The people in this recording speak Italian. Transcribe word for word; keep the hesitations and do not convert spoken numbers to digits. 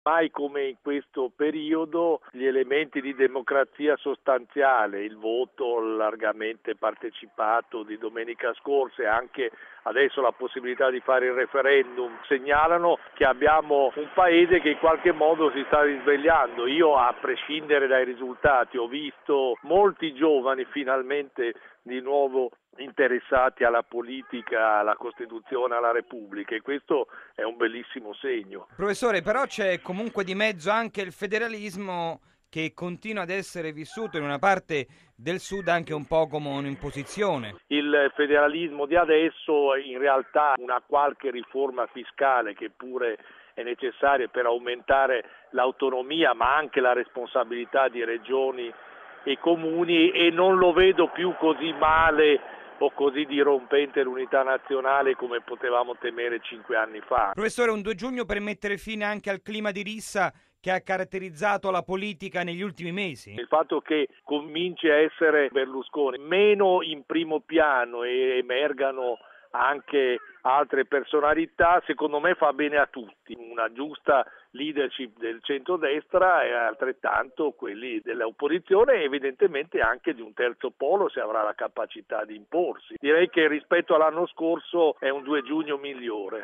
Mai come in questo periodo gli elementi di democrazia sostanziale, il voto largamente partecipato di domenica scorsa e anche adesso la possibilità di fare il referendum, segnalano che abbiamo un paese che in qualche modo si sta risvegliando. Io, a prescindere dai risultati, ho visto molti giovani finalmente di nuovo interessati alla politica, alla Costituzione, alla Repubblica, e questo è un bellissimo segno. Professore, però c'è comunque di mezzo anche il federalismo che continua ad essere vissuto in una parte del Sud anche un po' come un'imposizione. Il federalismo di adesso in realtà una qualche riforma fiscale che pure è necessaria per aumentare l'autonomia ma anche la responsabilità di regioni e comuni, e non lo vedo più così male o così dirompente l'unità nazionale come potevamo temere cinque anni fa. Professore, un due giugno per mettere fine anche al clima di rissa che ha caratterizzato la politica negli ultimi mesi? Il fatto che cominci a essere Berlusconi meno in primo piano e emergano anche altre personalità, secondo me fa bene a tutti. Una giusta leadership del centrodestra e altrettanto quelli dell'opposizione, e evidentemente anche di un terzo polo se avrà la capacità di imporsi. Direi che rispetto all'anno scorso è un due giugno migliore.